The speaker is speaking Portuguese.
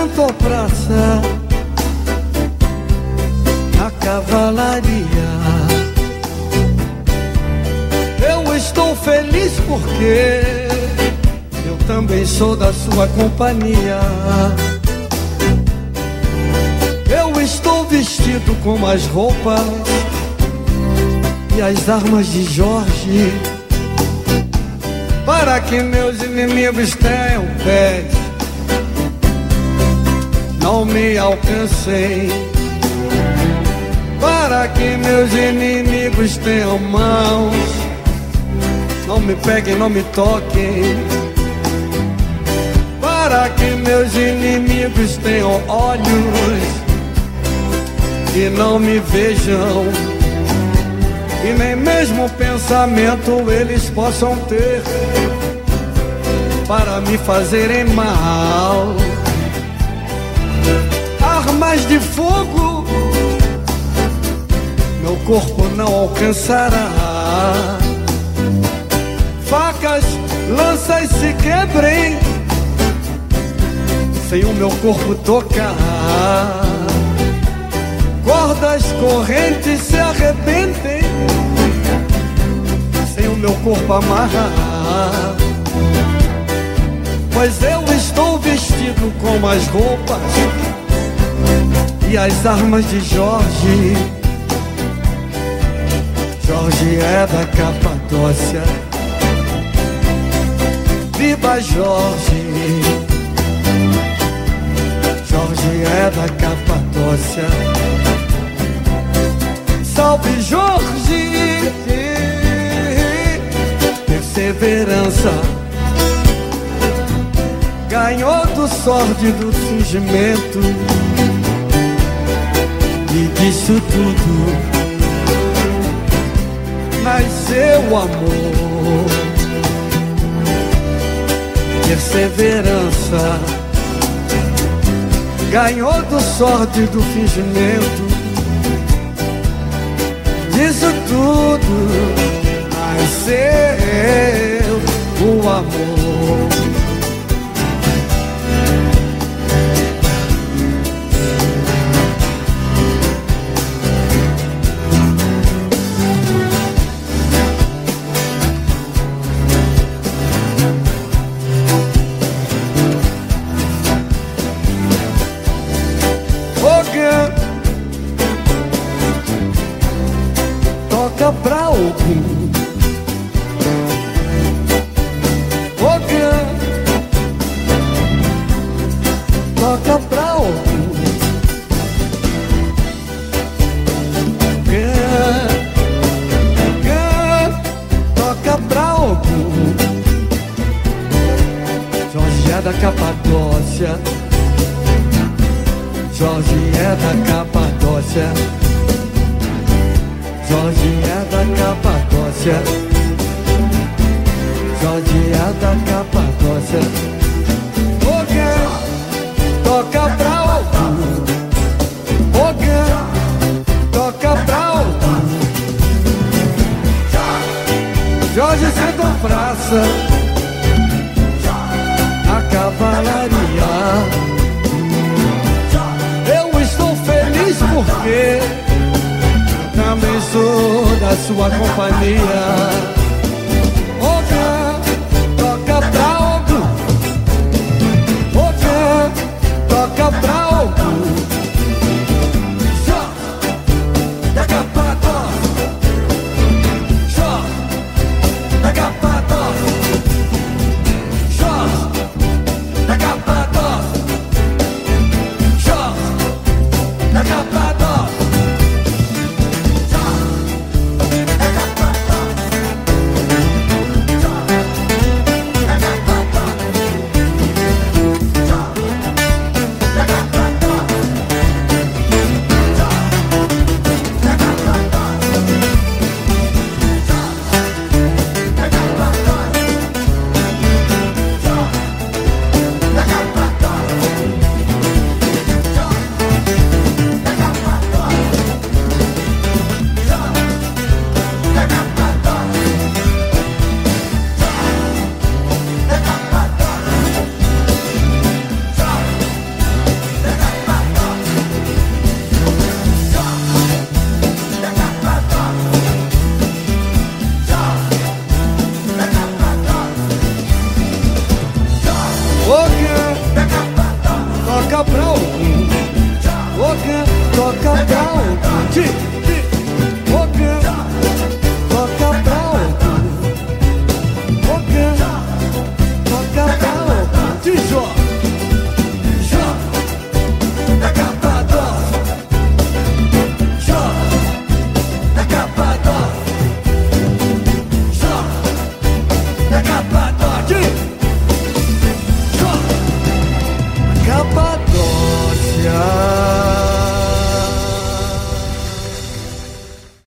Santo Praça, na cavalaria. Eu estou feliz porque eu também sou da sua companhia. Eu estou vestido com as roupas e as armas de Jorge, para que meus inimigos tenham pés, não me alcancem. Para que meus inimigos tenham mãos, não me peguem, não me toquem. Para que meus inimigos tenham olhos e não me vejam, e nem mesmo pensamento eles possam ter para me fazerem mal. Armas de fogo meu corpo não alcançará. Facas, lanças se quebrem sem o meu corpo tocar. Cordas, correntes se arrebentem sem o meu corpo amarrar. Pois eu estou vestido com as roupas e as armas de Jorge. Jorge é da Capadócia. Viva Jorge! Jorge é da Capadócia. Salve Jorge! Perseverança ganhou do sórdido fingimento, e disso tudo nasceu o amor. Perseverança ganhou do sórdido fingimento, disso tudo nasceu o amor. Toca pra algum, toca pra algum, toca pra algum. Jorge é da Capadócia. Jorge é da Capadócia. Jorge é da Capadócia. Jorge é da Capadócia. Toca pra algum. Toca pra algum. Jorge Santo Praça, a cavalaria. Eu estou feliz porque também sou da sua companhia. Toca pra algum. Toca pra algum. Da Capadócia. Da Capadócia. Da Capadócia. Da Capadócia. Salvador.